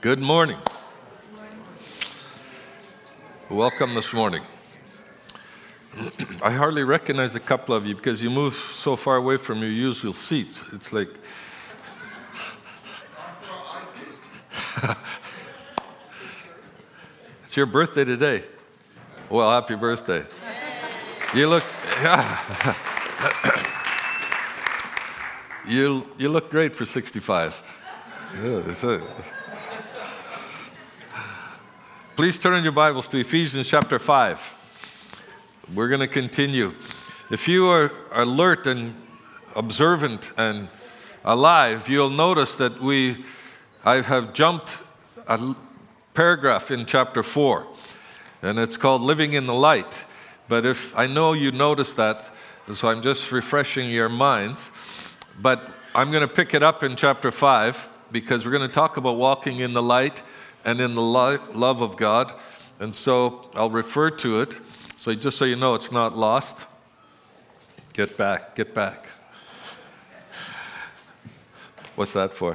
Good morning. Welcome this morning. I hardly recognize a couple of you because you move so far away from your usual seats. It's like... It's your birthday today. Well, happy birthday. You look... You look great for 65. Please turn in your Bibles to Ephesians chapter 5. We're going to continue. If you are alert and observant and alive, you'll notice that I have jumped a paragraph in chapter 4, and it's called Living in the Light. But if I know you noticed that, so I'm just refreshing your minds. But I'm going to pick it up in chapter 5 because we're going to talk about walking in the light and in the love of God. And so I'll refer to it. So just so you know, it's not lost. Get back. What's that for?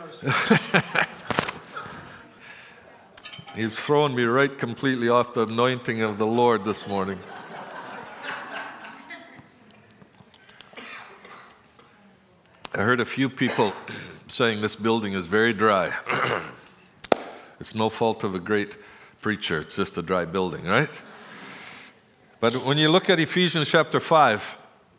He's thrown me right completely off the anointing of the Lord this morning. I heard a few people saying this building is very dry. It's no fault of a great preacher. It's just a dry building, right? But when you look at Ephesians chapter 5,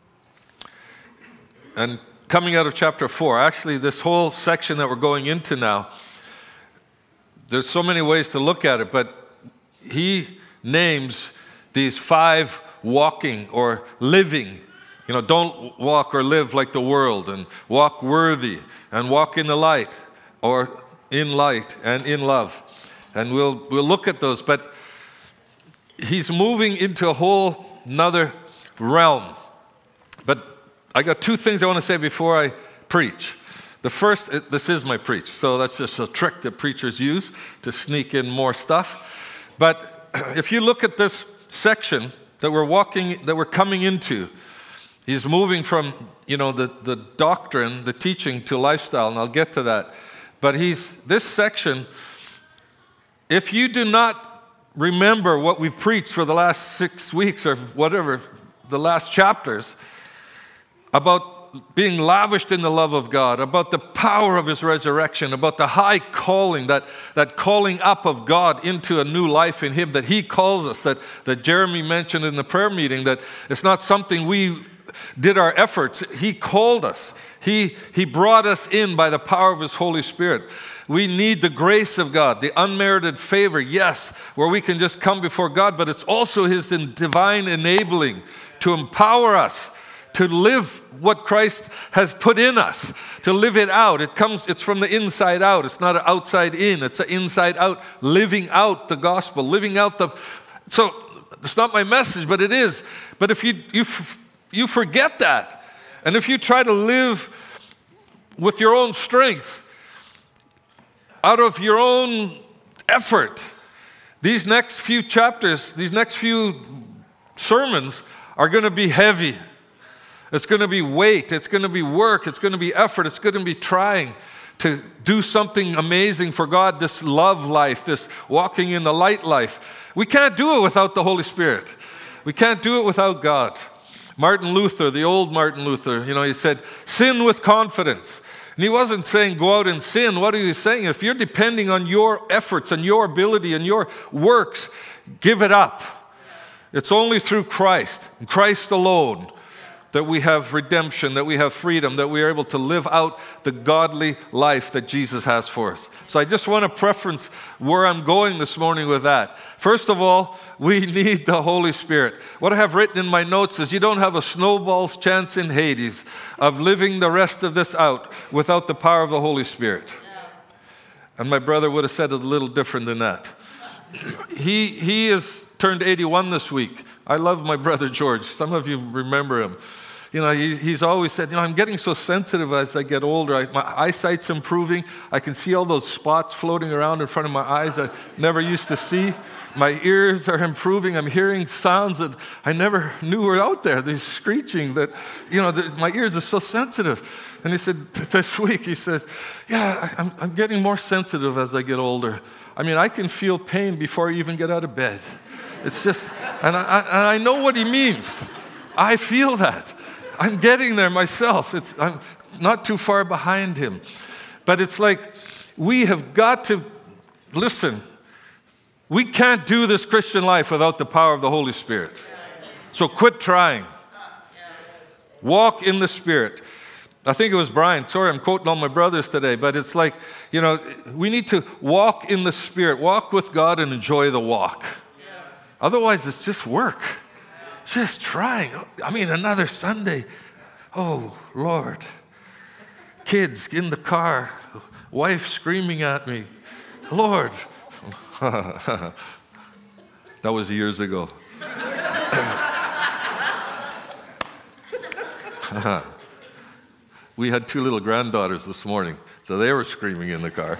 and coming out of chapter 4, actually this whole section that we're going into now, there's so many ways to look at it, but he names these 5 walking or living. Don't walk or live like the world, and walk worthy, and walk in the light, or in light and in love. And we'll look at those, but he's moving into a whole nother realm. But I got 2 things I want to say before I preach. The first, this is my preach, so that's just a trick that preachers use to sneak in more stuff. But if you look at this section that we're coming into, he's moving from, the doctrine, the teaching to lifestyle, and I'll get to that. But this section, if you do not remember what we've preached for the last 6 weeks or whatever, the last chapters, about being lavished in the love of God, about the power of His resurrection, about the high calling, that calling up of God into a new life in Him, that He calls us, that Jeremy mentioned in the prayer meeting, that it's not something we did our efforts. He called us. He brought us in by the power of His Holy Spirit. We need the grace of God, the unmerited favor, yes, where we can just come before God, but it's also His divine enabling to empower us to live what Christ has put in us, to live it out. It's from the inside out. It's not an outside in. It's an inside out, living out the gospel, living out so it's not my message, but it is. But if you forget that, and if you try to live with your own strength, out of your own effort, these next few chapters, these next few sermons are going to be heavy. It's going to be weight, it's going to be work, it's going to be effort, it's going to be trying to do something amazing for God, this love life, this walking in the light life. We can't do it without the Holy Spirit. We can't do it without God. Martin Luther, the old Martin Luther, he said, sin with confidence. And he wasn't saying go out and sin. What he was saying, if you're depending on your efforts and your ability and your works, give it up. It's only through Christ, and Christ alone, that we have redemption, that we have freedom, that we are able to live out the godly life that Jesus has for us. So I just want to preference where I'm going this morning with that. First of all, we need the Holy Spirit. What I have written in my notes is you don't have a snowball's chance in Hades of living the rest of this out without the power of the Holy Spirit. And my brother would have said it a little different than that. He is turned 81 this week. I love my brother George. Some of you remember him. he's always said, I'm getting so sensitive as I get older. My eyesight's improving. I can see all those spots floating around in front of my eyes I never used to see. My ears are improving. I'm hearing sounds that I never knew were out there. These screeching that, my ears are so sensitive. And he said, this week, he says, I'm getting more sensitive as I get older. I can feel pain before I even get out of bed. It's just, and I know what he means. I feel that. I'm getting there myself. I'm not too far behind him. But it's like, we have got to, listen, we can't do this Christian life without the power of the Holy Spirit. So quit trying. Walk in the Spirit. I think it was Brian. Sorry, I'm quoting all my brothers today, but it's like, we need to walk in the Spirit, walk with God and enjoy the walk. Otherwise, it's just work. Just trying. Another Sunday. Oh, Lord. Kids in the car. Wife screaming at me. Lord. That was years ago. We had 2 little granddaughters this morning, so they were screaming in the car.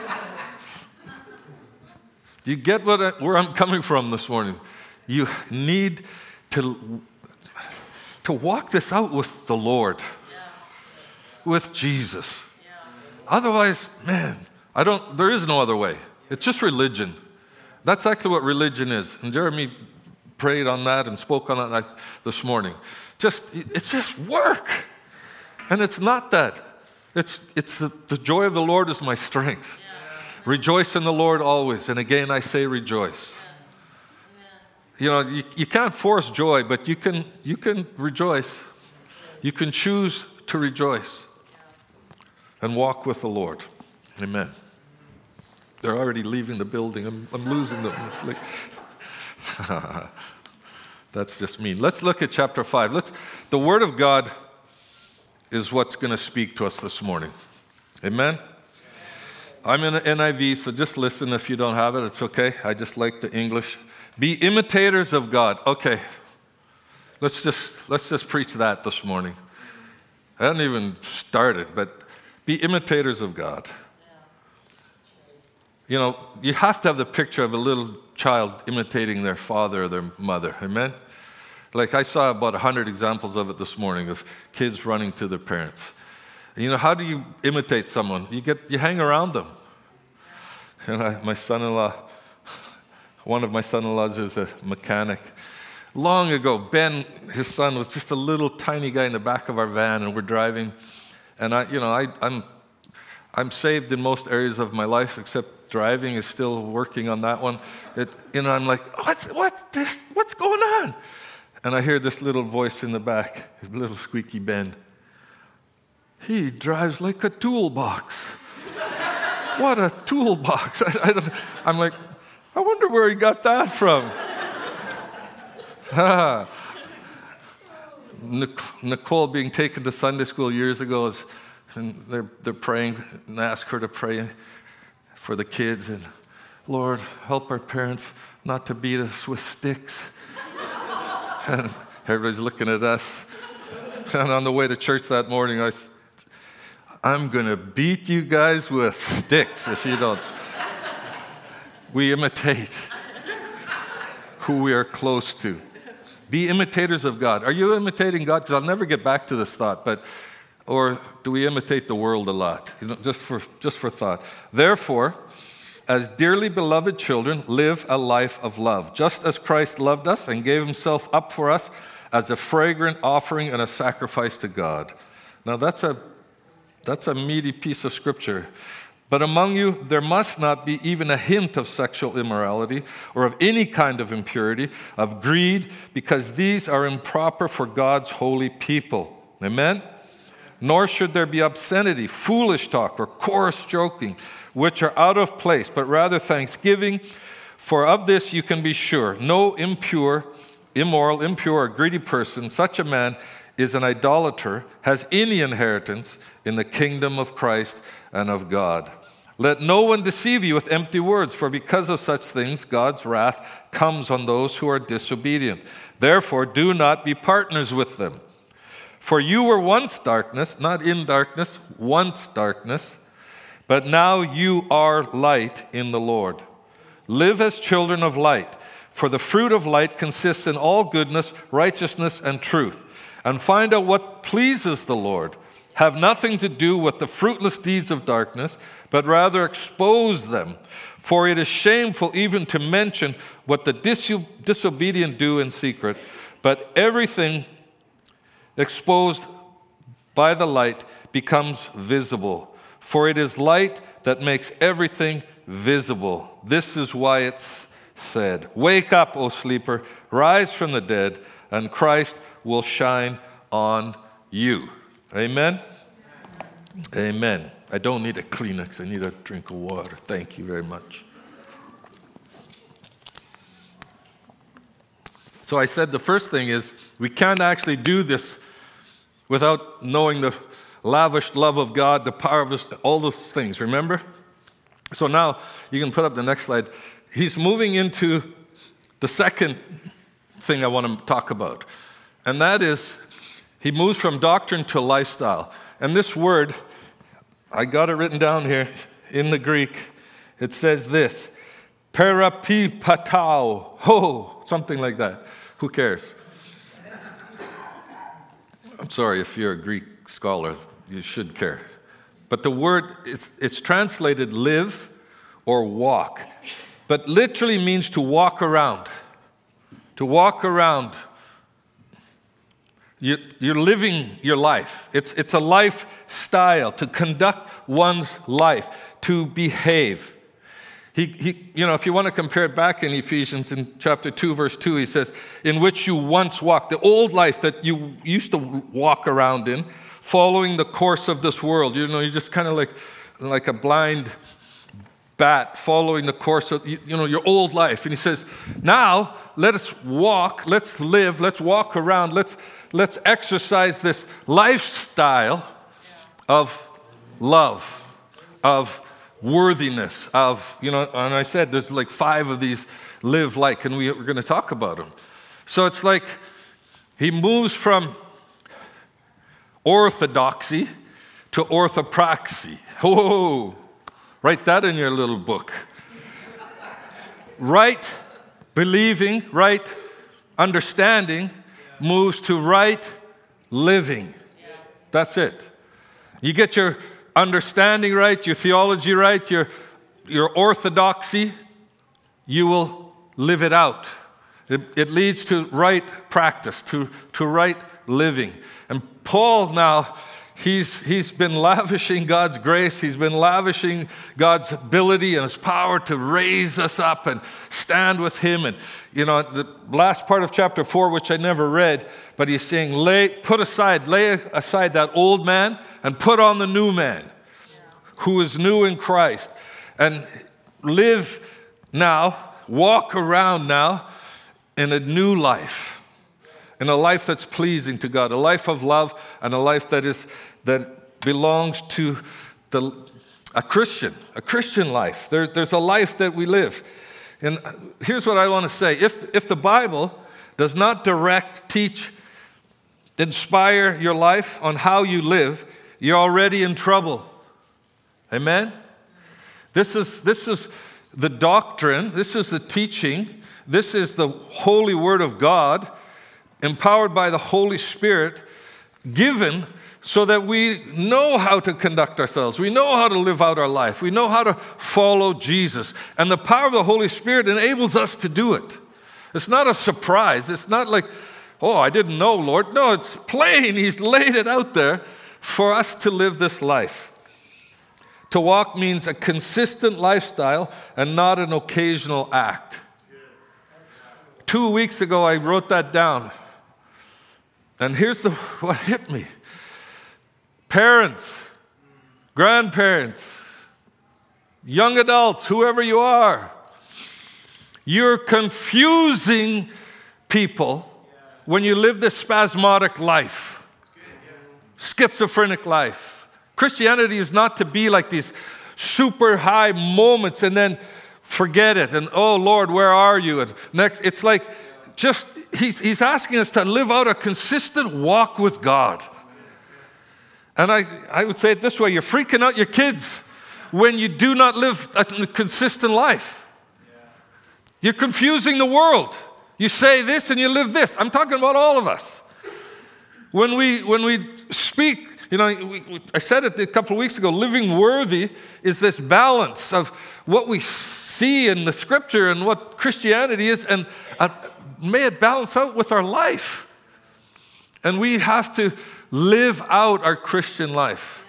Do you get where I'm coming from this morning? You need to walk this out with the Lord, with Jesus. Otherwise, man, there is no other way. It's just religion. That's actually what religion is. And Jeremy prayed on that and spoke on that this morning. It's just work. And it's not that. It's the joy of the Lord is my strength. Rejoice in the Lord always. And again, I say rejoice. You can't force joy, but you can rejoice. You can choose to rejoice and walk with the Lord. Amen. They're already leaving the building. I'm losing them. It's like, that's just mean. Let's look at chapter 5. The Word of God is what's going to speak to us this morning. Amen? I'm in the NIV, so just listen. If you don't have it, it's okay. I just like the English. Be imitators of God. Okay. Let's just preach that this morning. I haven't even started, but be imitators of God. You have to have the picture of a little child imitating their father or their mother. Amen? Like I saw about 100 examples of it this morning of kids running to their parents. And how do you imitate someone? You hang around them. And my son-in-law, one of my son-in-laws is a mechanic. Long ago, Ben, his son, was just a little tiny guy in the back of our van, and we're driving. And I'm saved in most areas of my life, except driving is still working on that one. I'm like, what's going on? And I hear this little voice in the back, his little squeaky Ben. He drives like a toolbox. What a toolbox. I'm like, I wonder where he got that from. Nicole being taken to Sunday school years ago, and they're praying, and I ask her to pray for the kids, and Lord, help our parents not to beat us with sticks. And everybody's looking at us. And on the way to church that morning, I'm going to beat you guys with sticks if you don't. We imitate who we are close to. Be imitators of God. Are you imitating God? Because I'll never get back to this thought, or do we imitate the world a lot? Just for thought. Therefore, as dearly beloved children, live a life of love, just as Christ loved us and gave himself up for us as a fragrant offering and a sacrifice to God. Now that's a meaty piece of scripture. But among you there must not be even a hint of sexual immorality or of any kind of impurity, of greed, because these are improper for God's holy people. Amen? Nor should there be obscenity, foolish talk, or coarse joking, which are out of place, but rather thanksgiving. For of this you can be sure, no immoral, impure, or greedy person, such a man is an idolater, has any inheritance in the kingdom of Christ and of God. Let no one deceive you with empty words, for because of such things God's wrath comes on those who are disobedient. Therefore, do not be partners with them. For you were once darkness, not in darkness, once darkness, but now you are light in the Lord. Live as children of light, for the fruit of light consists in all goodness, righteousness, and truth. And find out what pleases the Lord. Have nothing to do with the fruitless deeds of darkness, but rather expose them. For it is shameful even to mention what the disobedient do in secret, but everything exposed by the light becomes visible. For it is light that makes everything visible. This is why it's said, wake up, O sleeper, rise from the dead, and Christ will shine on you. Amen? Amen. I don't need a Kleenex. I need a drink of water. Thank you very much. So I said the first thing is we can't actually do this without knowing the lavish love of God, the power of His, all those things, remember? So now you can put up the next slide. He's moving into the second thing I want to talk about, and that is he moves from doctrine to lifestyle. And this word, I got it written down here in the Greek. It says this, parapipatao, something like that. Who cares? I'm sorry if you're a Greek scholar, you should care. But the word, it's translated live or walk, but literally means to walk around. To walk around. You're living your life. It's a lifestyle, to conduct one's life, to behave. If you want to compare it back in Ephesians in chapter 2, verse 2, he says, in which you once walked, the old life that you used to walk around in, following the course of this world. You're just kind of like a blind bat following the course of, your old life. And he says, now let us walk, let's live, let's walk around, let's exercise this lifestyle of love, of worthiness, of, and I said there's like 5 of these live like, and we're going to talk about them. So it's like he moves from orthodoxy to orthopraxy. Oh, write that in your little book. Right believing, right understanding moves to right living. That's it. You get your understanding right, your theology right, your orthodoxy, you will live it out. It leads to right practice, to right living. And Paul now, he's been lavishing God's grace. He's been lavishing God's ability and His power to raise us up and stand with Him. And, the last part of chapter 4, which I never read, but he's saying, lay aside that old man and put on the new man who is new in Christ. And live now, walk around now in a new life. In a life that's pleasing to God, a life of love, and a life that belongs to a Christian life. There's a life that we live. And here's what I want to say. If the Bible does not direct, teach, inspire your life on how you live, you're already in trouble. Amen? This is the doctrine, this is the teaching, this is the holy word of God, empowered by the Holy Spirit, given so that we know how to conduct ourselves. We know how to live out our life. We know how to follow Jesus. And the power of the Holy Spirit enables us to do it. It's not a surprise. It's not like, oh, I didn't know, Lord. No, it's plain. He's laid it out there for us to live this life. To walk means a consistent lifestyle and not an occasional act. 2 weeks ago, I wrote that down. And here's what hit me. Parents, grandparents, young adults, whoever you are, you're confusing people when you live this spasmodic life, schizophrenic life. Christianity is not to be like these super high moments and then forget it. And, oh, Lord, where are you? And next, it's like he's asking us to live out a consistent walk with God. And I would say it this way, you're freaking out your kids when you do not live a consistent life. You're confusing the world. You say this and you live this. I'm talking about all of us. When we speak, I said it a couple of weeks ago, living worthy is this balance of what we see in the Scripture and what Christianity is, and may it balance out with our life. And we have to live out our Christian life.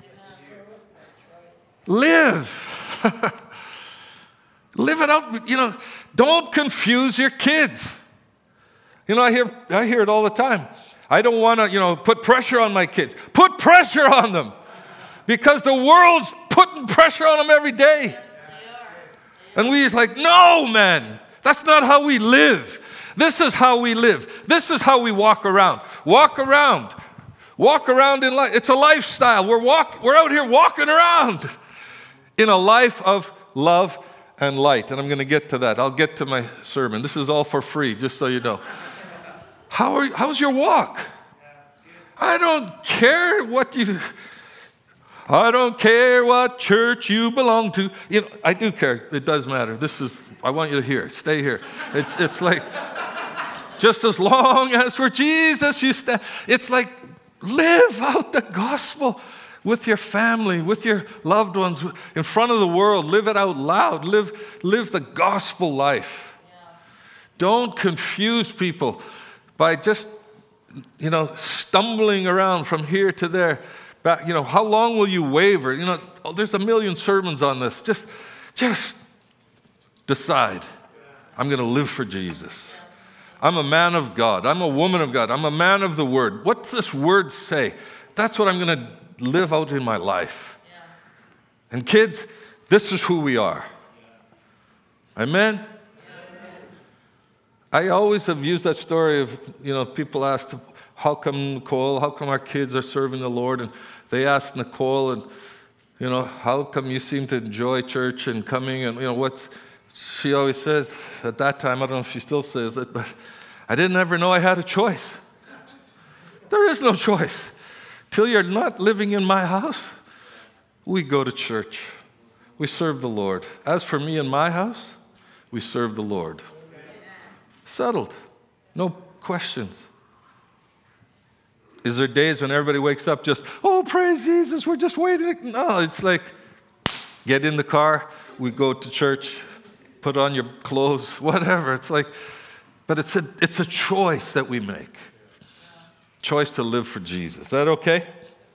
Live. Live it out. Don't confuse your kids. I hear it all the time. I don't want to, put pressure on my kids. Put pressure on them. Because the world's putting pressure on them every day. And we're like, no, man. That's not how we live. This is how we live. This is how we walk around. Walk around. Walk around in life. It's a lifestyle. We're out here walking around in a life of love and light. And I'm going to get to that. I'll get to my sermon. This is all for free, just so you know. How's your walk? I don't care what church you belong to. I do care. It does matter. I want you to hear. Stay here. It's like, just as long as for Jesus you stand. It's like, live out the gospel with your family, with your loved ones, in front of the world. Live it out loud. Live the gospel life. Yeah. Don't confuse people by just, stumbling around from here to there. How long will you waver? There's a million sermons on this. Just decide. I'm going to live for Jesus. I'm a man of God. I'm a woman of God. I'm a man of the Word. What's this Word say? That's what I'm going to live out in my life. Yeah. And kids, this is who we are. Yeah. Amen? Yeah. I always have used that story of, people asked, how come our kids are serving the Lord? And they asked Nicole, and, how come you seem to enjoy church and coming? And, she always says, at that time, I don't know if she still says it, but I didn't ever know I had a choice. There is no choice. Till you're not living in my house, we go to church. We serve the Lord. As for me and my house, we serve the Lord. Settled. No questions. Is there days when everybody wakes up just, oh, praise Jesus, we're just waiting? No, it's like, get in the car, we go to church, put on your clothes, whatever. It's like, but it's a choice that we make. Choice to live for Jesus. Is that okay?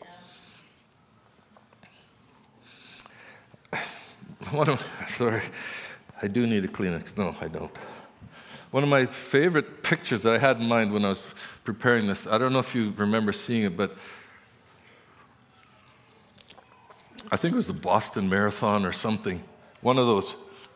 Sorry, I do need a Kleenex. No, I don't. One of my favorite pictures that I had in mind when I was preparing this, I don't know if you remember seeing it, but I think it was the Boston Marathon or something, one of those.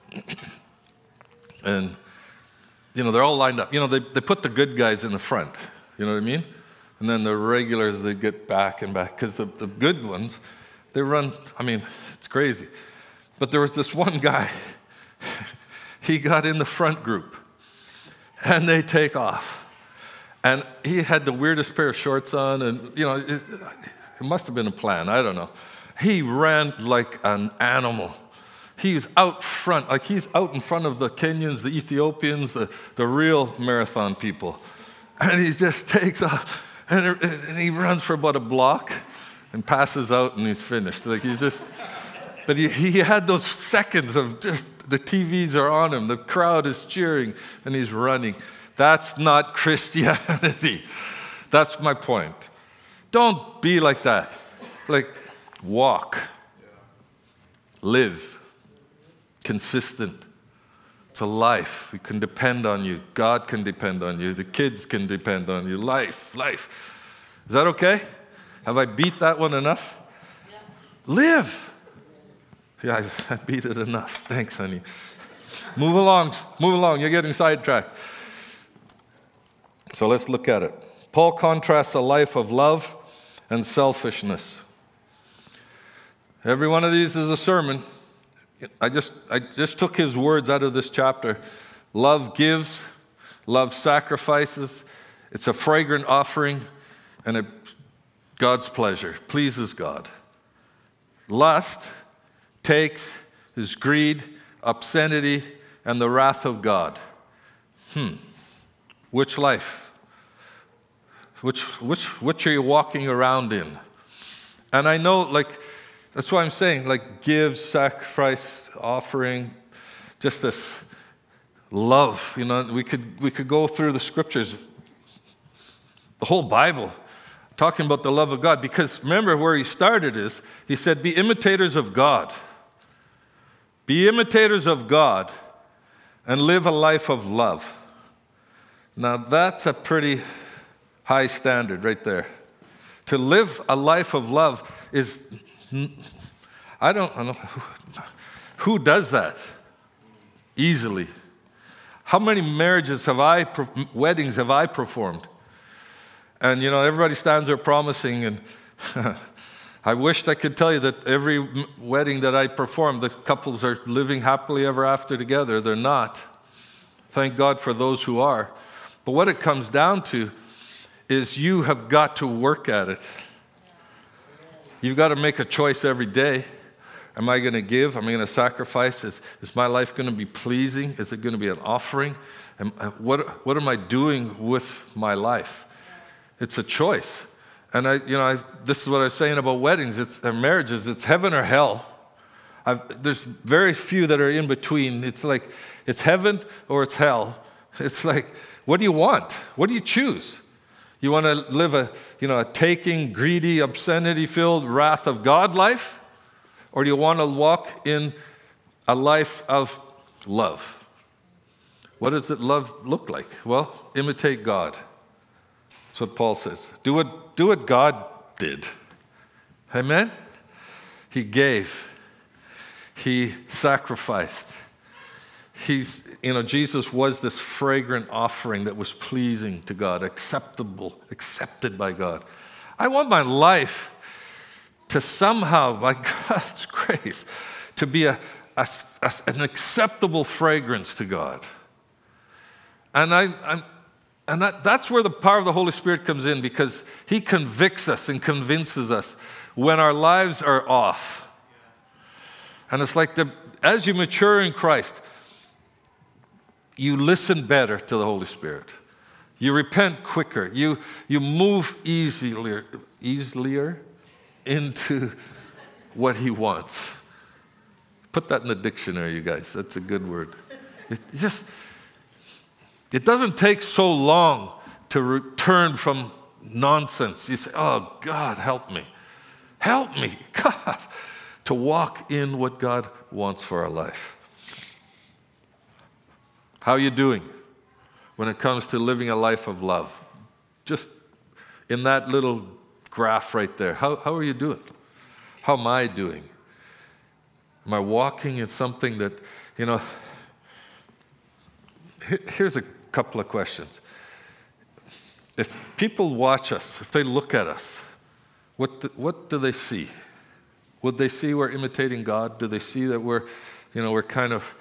And, they're all lined up. They put the good guys in the front, you know what I mean? And then the regulars, they get back and back, because the good ones, they run, it's crazy. But there was this one guy, he got in the front group, and they take off. And he had the weirdest pair of shorts on, and, it must have been a plan, I don't know. He ran like an animal. He was out front, like he's out in front of the Kenyans, the Ethiopians, the real marathon people. And he just takes off, and he runs for about a block and passes out, and he's finished. Like but he had those seconds of just, the TVs are on him, the crowd is cheering, and he's running. That's not Christianity. That's my point. Don't be like that. Like, walk. Live. Consistent. It's a life. We can depend on you. God can depend on you. The kids can depend on you. Life. Is that okay? Have I beat that one enough? Yeah. Live. Yeah, I beat it enough. Thanks, honey. Move along. You're getting sidetracked. So let's look at it. Paul contrasts a life of love and selfishness. Every one of these is a sermon. I just took his words out of this chapter. Love gives, Love sacrifices. It's a fragrant offering, and it God's pleasure, pleases God. Lust takes his greed, obscenity, and the wrath of God. Which life? Which are you walking around in? And I know, that's why I'm saying, give, sacrifice, offering, just this love. We could go through the scriptures, the whole Bible, talking about the love of God. Because remember where he started is, he said, be imitators of God. Be imitators of God and live a life of love. Now that's a pretty high standard right there. To live a life of love is, I don't know, who does that easily? How many weddings have I performed? And everybody stands there promising, and I wished I could tell you that every wedding that I performed, the couples are living happily ever after together. They're not. Thank God for those who are. But what it comes down to is you have got to work at it. You've got to make a choice every day. Am I going to give? Am I going to sacrifice? Is my life going to be pleasing? Is it going to be an offering? What am I doing with my life? It's a choice. And this is what I was saying about weddings. Marriages. It's heaven or hell. There's very few that are in between. It's like it's heaven or it's hell. It's like, what do you want? What do you choose? You want to live a taking, greedy, obscenity-filled, wrath of God life? Or do you want to walk in a life of love? What does love look like? Well, imitate God. That's what Paul says. Do what God did. Amen? He gave. He sacrificed. Jesus was this fragrant offering that was pleasing to God, accepted by God. I want my life to somehow, by God's grace, to be an acceptable fragrance to God. And that's where the power of the Holy Spirit comes in, because he convicts us and convinces us when our lives are off. And it's like as you mature in Christ, you listen better to the Holy Spirit. You repent quicker. You move easier into what he wants. Put that in the dictionary, you guys. That's a good word. It doesn't take so long to return from nonsense. You say, oh, God, help me. Help me, God, to walk in what God wants for our life. How are you doing when it comes to living a life of love? Just in that little graph right there. How are you doing? How am I doing? Am I walking in something that, here's a couple of questions. If people watch us, if they look at us, what do they see? Would they see we're imitating God? Do they see that we're kind of,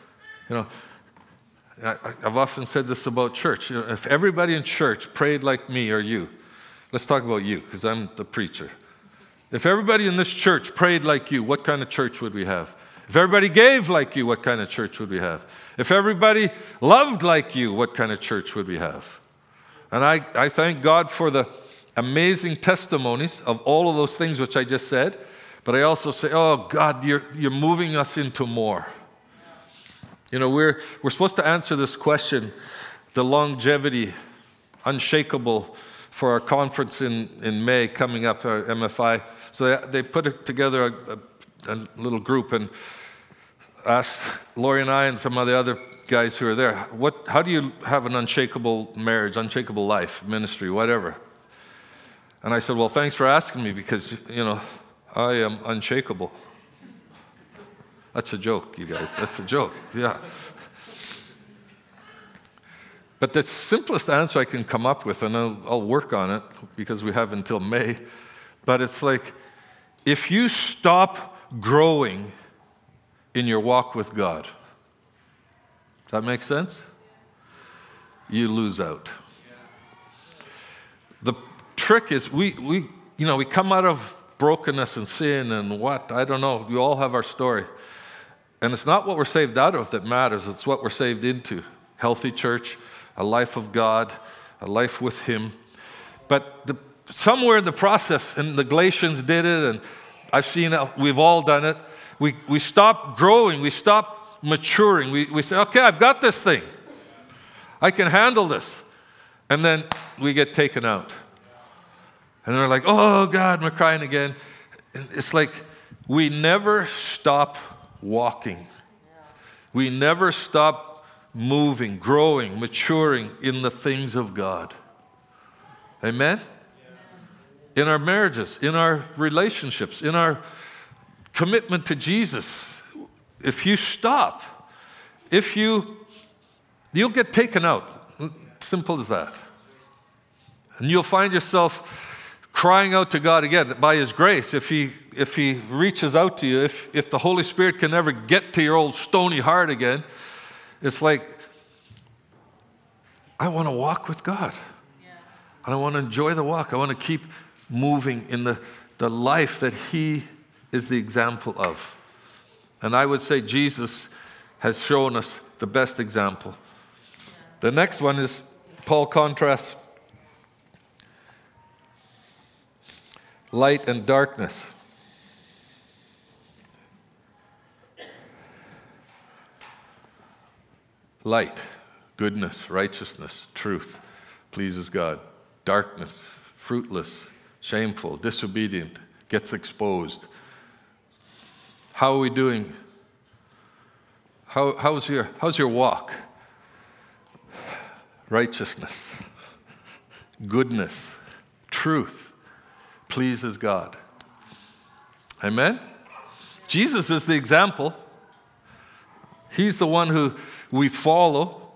I've often said this about church. If everybody in church prayed like me or you, let's talk about you, because I'm the preacher. If everybody in this church prayed like you, what kind of church would we have? If everybody gave like you, what kind of church would we have? If everybody loved like you, what kind of church would we have? And I thank God for the amazing testimonies of all of those things which I just said, but I also say, oh God, you're moving us into more. We're supposed to answer this question, the longevity, unshakable, for our conference in May coming up, our MFI. So they put together a little group and asked Lori and I and some of the other guys who are there, how do you have an unshakable marriage, unshakable life, ministry, whatever? And I said, well, thanks for asking me, because, I am unshakable. That's a joke, you guys. That's a joke, yeah. But the simplest answer I can come up with, and I'll work on it because we have until May, but it's like, if you stop growing in your walk with God, does that make sense? you lose out. The trick is we come out of brokenness and sin and what, I don't know, we all have our story. And it's not what we're saved out of that matters, it's what we're saved into. Healthy church, a life of God, a life with Him. But somewhere in the process, and the Galatians did it, and I've seen it, we've all done it, we stop growing, we stop maturing. We say, okay, I've got this thing. I can handle this. And then we get taken out. And they're like, oh, God, we're crying again. And it's like we never stop walking. We never stop moving, growing, maturing in the things of God. Amen? In our marriages, in our relationships, in our commitment to Jesus. If you stop, you'll get taken out. Simple as that. And you'll find yourself crying out to God again by His grace. If He reaches out to you, if the Holy Spirit can never get to your old stony heart again, it's like, I want to walk with God. Yeah. And I want to enjoy the walk. I want to keep moving in the life that He is the example of. And I would say Jesus has shown us the best example. Yeah. The next one is, Paul contrasts light and darkness. Light, goodness, righteousness, truth, pleases God. Darkness, fruitless, shameful, disobedient, gets exposed. How are we doing? How's your walk? Righteousness, goodness, truth, pleases God. Amen? Jesus is the example. He's the one who we follow.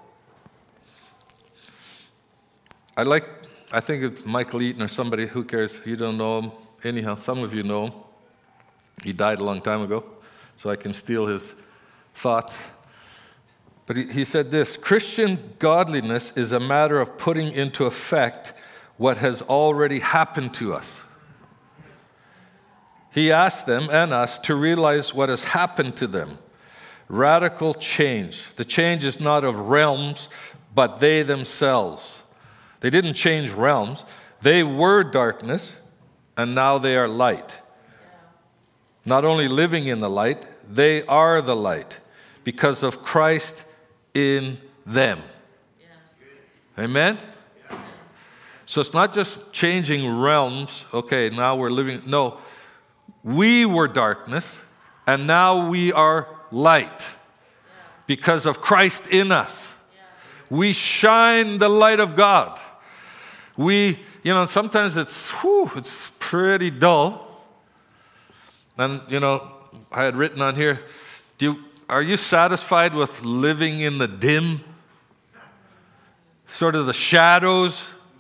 I think it's Michael Eaton or somebody, who cares? You don't know him. Anyhow, some of you know him. He died a long time ago, so I can steal his thoughts. But he said this: Christian godliness is a matter of putting into effect what has already happened to us. He asked them and us to realize what has happened to them. Radical change. The change is not of realms, but they themselves. They didn't change realms. They were darkness, and now they are light. Not only living in the light, they are the light because of Christ in them. Amen? So it's not just changing realms. Okay, now we're living. No. We were darkness, and now we are light because of Christ in us. We shine the light of God. Sometimes it's pretty dull. And, I had written on here, are you satisfied with living in the dim? Sort of the shadows?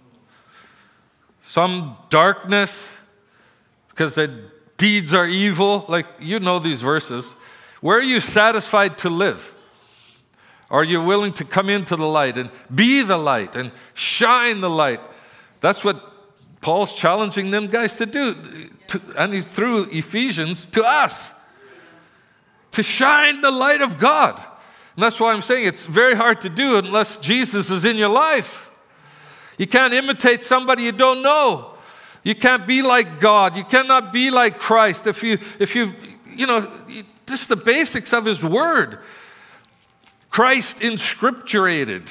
Some darkness? Because the deeds are evil? These verses. Where are you satisfied to live? Are you willing to come into the light and be the light and shine the light? That's what Paul's challenging them guys to do. And he's through Ephesians to us. To shine the light of God. And that's why I'm saying it's very hard to do unless Jesus is in your life. You can't imitate somebody you don't know. You can't be like God. You cannot be like Christ if you just the basics of His Word. Christ inscripturated.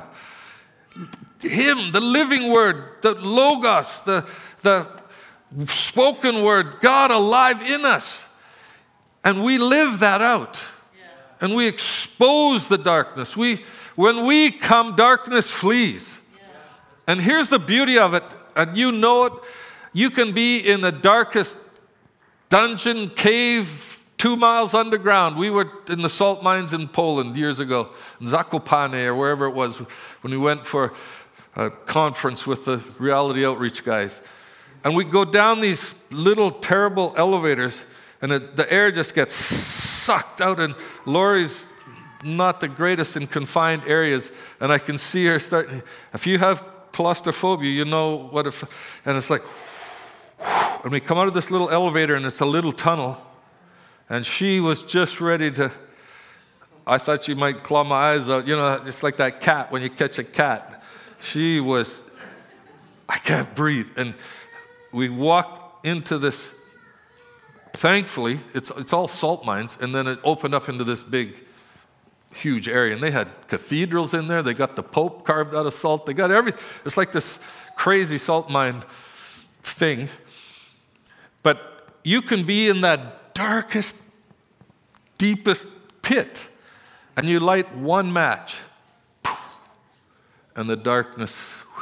Him, the living Word, the Logos, the spoken Word, God alive in us. And we live that out. Yeah. And we expose the darkness. When we come, darkness flees. Yeah. And here's the beauty of it, and you know it. You can be in the darkest dungeon, cave, 2 miles underground. We were in the salt mines in Poland years ago, in Zakopane or wherever it was, when we went for a conference with the Reality Outreach guys. And we go down these little terrible elevators, and the air just gets sucked out, and Lori's not the greatest in confined areas, and I can see her starting. If you have claustrophobia, you know what if, and it's like, and we come out of this little elevator, and it's a little tunnel, and she was just ready to, I thought she might claw my eyes out, just like that cat when you catch a cat. She was, I can't breathe. And we walked into this, thankfully, it's all salt mines, and then it opened up into this big, huge area. And they had cathedrals in there. They got the Pope carved out of salt. They got everything. It's like this crazy salt mine thing. But you can be in that darkest, deepest pit, and you light one match, and the darkness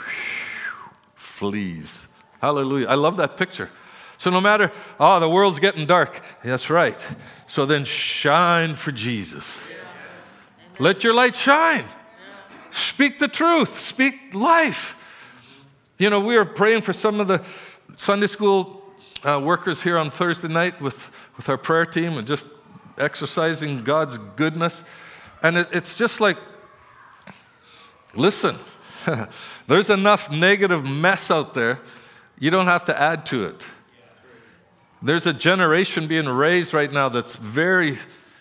flees. Hallelujah. I love that picture. So no matter, the world's getting dark. That's right. So then shine for Jesus. Let your light shine. Speak the truth. Speak life. We were praying for some of the Sunday school workers here on Thursday night with our prayer team and just exercising God's goodness. And it's just like, listen, there's enough negative mess out there. You don't have to add to it. There's a generation being raised right now that's they're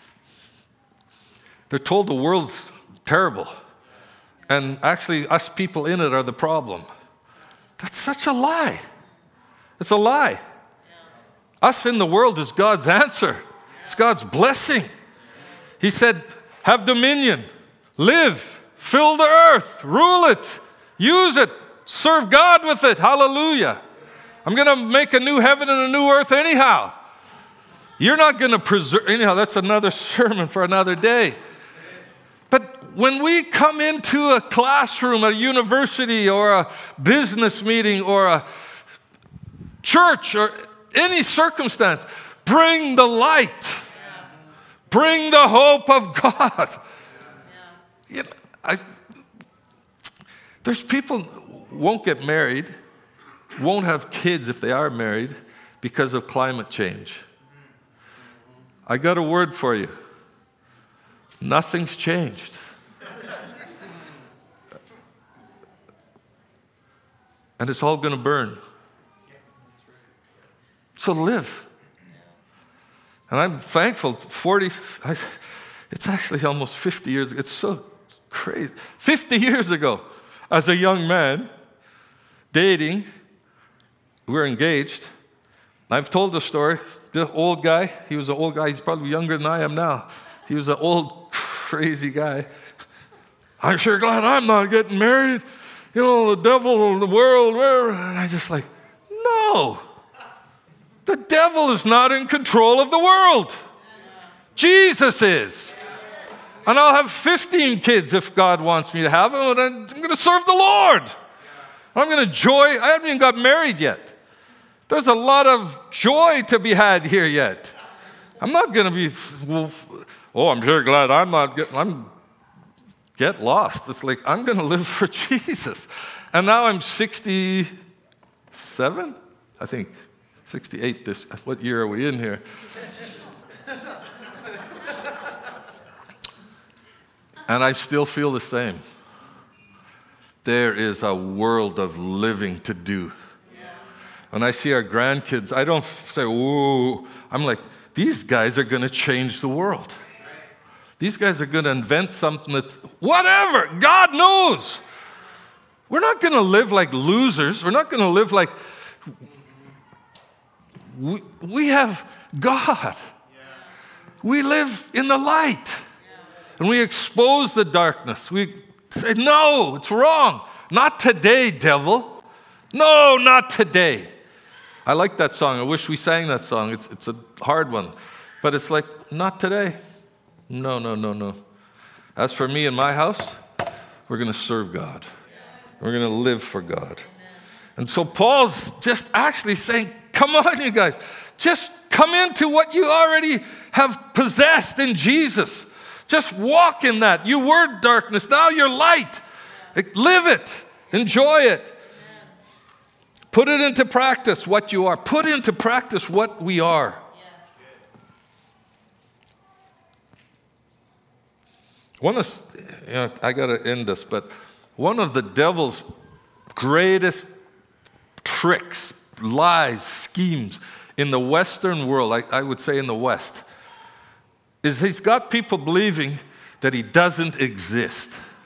told the world's terrible. And actually, us people in it are the problem. That's such a lie. It's a lie. Us in the world is God's answer. It's God's blessing. He said, have dominion, live, fill the earth, rule it, use it, serve God with it. Hallelujah. I'm going to make a new heaven and a new earth anyhow. You're not going to preserve, anyhow, that's another sermon for another day. But when we come into a classroom at a university or a business meeting or a church or any circumstance, bring the light. Bring the hope of God. There's people who won't get married, won't have kids if they are married because of climate change. I got a word for you. Nothing's changed. And it's all going to burn. So live. And I'm thankful, it's actually almost 50 years ago. It's so crazy. 50 years ago, as a young man, dating, we were engaged. I've told the story. The old guy, he was an old guy. He's probably younger than I am now. He was an old, crazy guy. I'm sure glad I'm not getting married. The devil, the world, where? And I just like, no. The devil is not in control of the world. Jesus is. And I'll have 15 kids if God wants me to have them, and I'm going to serve the Lord. I'm going to enjoy. I haven't even got married yet. There's a lot of joy to be had here yet. I'm not going to be, I'm sure glad get lost. It's like, I'm going to live for Jesus. And now I'm 67, I think. 68 what year are we in here? And I still feel the same. There is a world of living to do. When I see our grandkids, I don't say, whoa. I'm like, these guys are going to change the world. These guys are going to invent something that's, whatever, God knows. We're not going to live like losers. We're not going to live like, we have God. We live in the light. And we expose the darkness. We say, no, it's wrong. Not today, devil. No, not today. I like that song. I wish we sang that song. It's a hard one. But it's like, not today. No. As for me and my house, we're going to serve God. We're going to live for God. And so Paul's just actually saying, come on, you guys. Just come into what you already have possessed in Jesus. Just walk in that. You were darkness. Now you're light. Live it. Enjoy it. Put it into practice what you are. Put into practice what we are. I got to end this, but one of the devil's greatest tricks, lies, schemes in the Western world, I would say in the West, is he's got people believing that he doesn't exist.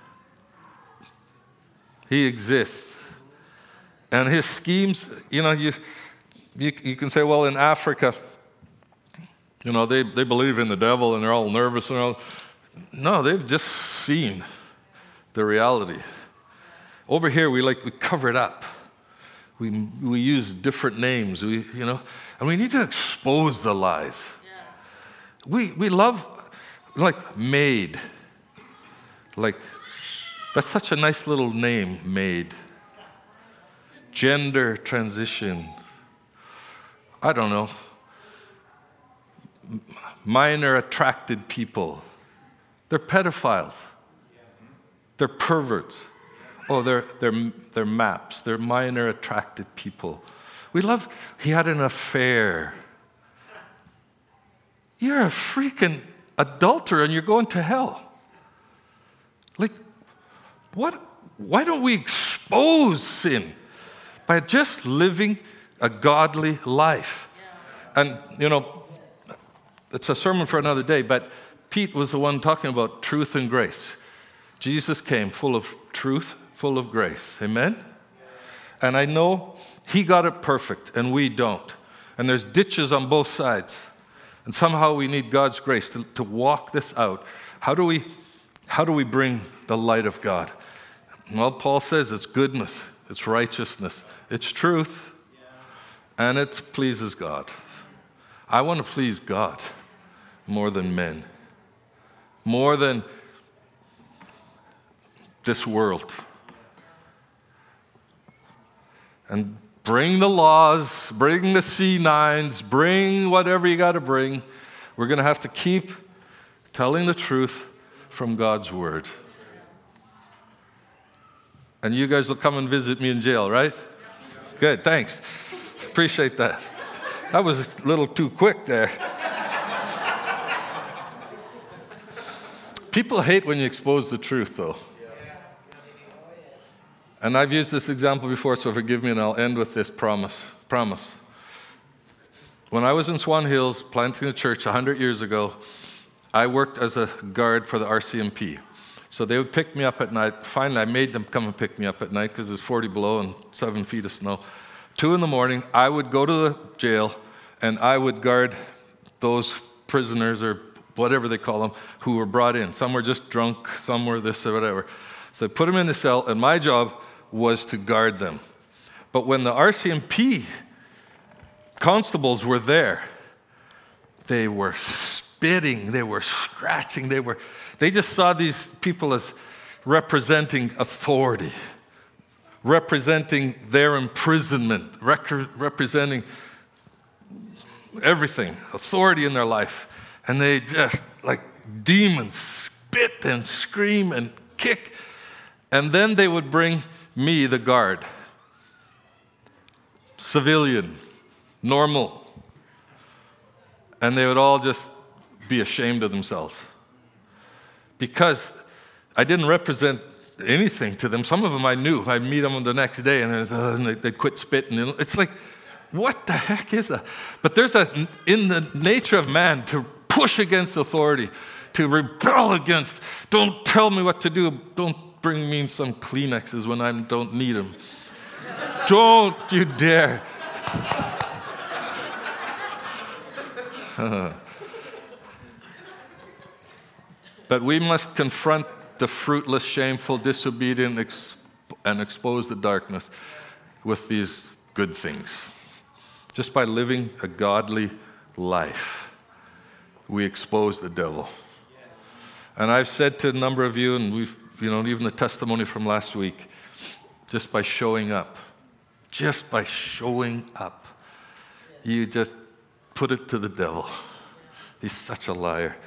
He exists. And his schemes, you can say, well, in Africa, they believe in the devil and they're all nervous and all. No, they've just seen the reality. Over here, we cover it up. We use different names, and we need to expose the lies. Yeah. We love, MAID. That's such a nice little name, MAID. Gender transition. I don't know. Minor attracted people. They're pedophiles. They're perverts. Oh, they're MAPs. They're minor attracted people. He had an affair. You're a freaking adulterer and you're going to hell. What? Why don't we expose sin by just living a godly life? Yeah. And, it's a sermon for another day, but Pete was the one talking about truth and grace. Jesus came full of truth, full of grace. Amen? And I know he got it perfect, and we don't. And there's ditches on both sides. And somehow we need God's grace to walk this out. How do we bring the light of God? Well, Paul says it's goodness, it's righteousness, it's truth, and it pleases God. I want to please God more than men, more than this world. And bring the laws, bring the C9s, bring whatever you got to bring. We're going to have to keep telling the truth from God's word. And you guys will come and visit me in jail, right? Good, thanks. Appreciate that. That was a little too quick there. People hate when you expose the truth, though. And I've used this example before, so forgive me, and I'll end with this promise. When I was in Swan Hills planting a church 100 years ago, I worked as a guard for the RCMP. So they would pick me up at night. Finally, I made them come and pick me up at night because it was 40 below and 7 feet of snow. 2 a.m, I would go to the jail and I would guard those prisoners or whatever they call them who were brought in. Some were just drunk, some were this or whatever. So I put them in the cell, and my job was to guard them. But when the RCMP constables were there, they were spitting, they were scratching, they just saw these people as representing authority, representing their imprisonment, representing everything, authority in their life. And they just, like demons, spit and scream and kick. And then they would bring me, the guard, civilian, normal. And they would all just be ashamed of themselves. Because I didn't represent anything to them. Some of them I knew. I'd meet them the next day and they'd quit spitting. It's like, what the heck is that? But there's in the nature of man to push against authority, to rebel against, don't tell me what to do, don't bring me some Kleenexes when I don't need them. Don't you dare. But we must confront the fruitless, shameful, disobedient, and expose the darkness with these good things. Just by living a godly life, we expose the devil. And I've said to a number of you, and we've, even the testimony from last week, just by showing up, you just put it to the devil. He's such a liar.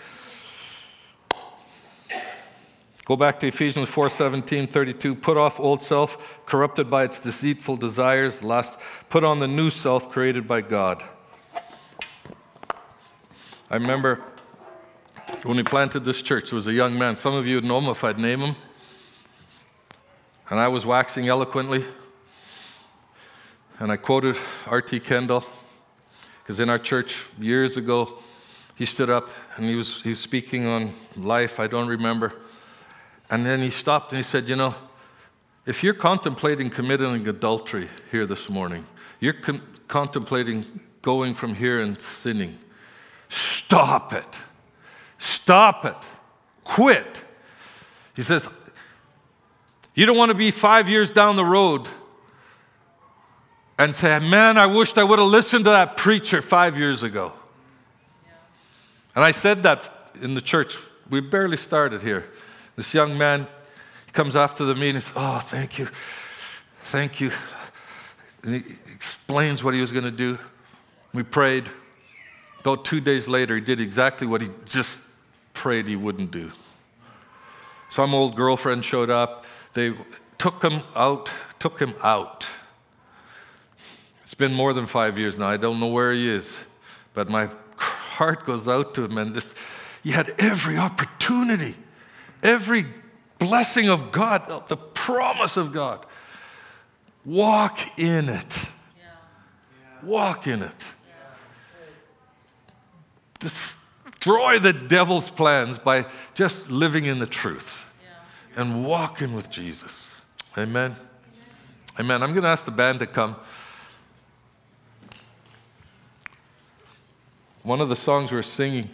Go back to Ephesians 4:17-32. Put off old self, corrupted by its deceitful desires, lust. Put on the new self, created by God. I remember when he planted this church. He was a young man. Some of you would know him if I'd name him. And I was waxing eloquently. And I quoted R.T. Kendall, because in our church years ago, he stood up and he was speaking on life. I don't remember. And then he stopped and he said, if you're contemplating committing adultery here this morning, you're contemplating going from here and sinning, stop it. Stop it. Quit. He says, you don't want to be 5 years down the road and say, man, I wished I would have listened to that preacher 5 years ago. Yeah. And I said that in the church. We barely started here. This young man, he comes after the meeting and says, oh, thank you. Thank you. And he explains what he was going to do. We prayed. About 2 days later, he did exactly what he just prayed he wouldn't do. Some old girlfriend showed up. They took him out. It's been more than 5 years now. I don't know where he is. But my heart goes out to him. And he had every opportunity, every blessing of God, the promise of God. Walk in it. Walk in it. Destroy the devil's plans by just living in the truth and walking with Jesus. Amen. Amen. I'm going to ask the band to come. One of the songs we're singing,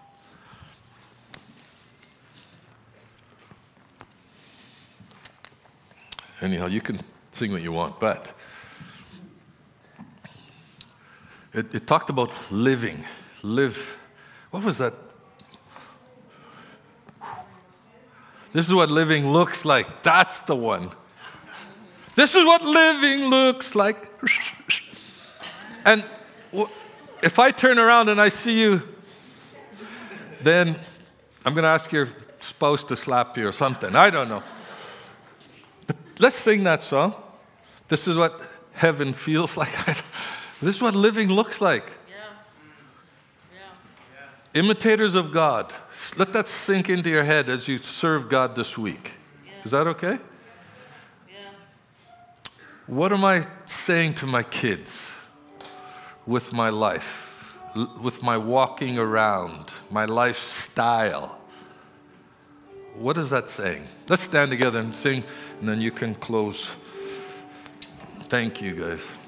anyhow, you can sing what you want, but it talked about living. Live. What was that? This is what living looks like. That's the one. This is what living looks like. And if I turn around and I see you, then I'm going to ask your spouse to slap you or something. I don't know. But let's sing that song. This is what heaven feels like. This is what living looks like. Imitators of God. Let that sink into your head as you serve God this week. Is that okay? Yeah. What am I saying to my kids with my life, with my walking around, my lifestyle? What is that saying? Let's stand together and sing, and then you can close. Thank you, guys.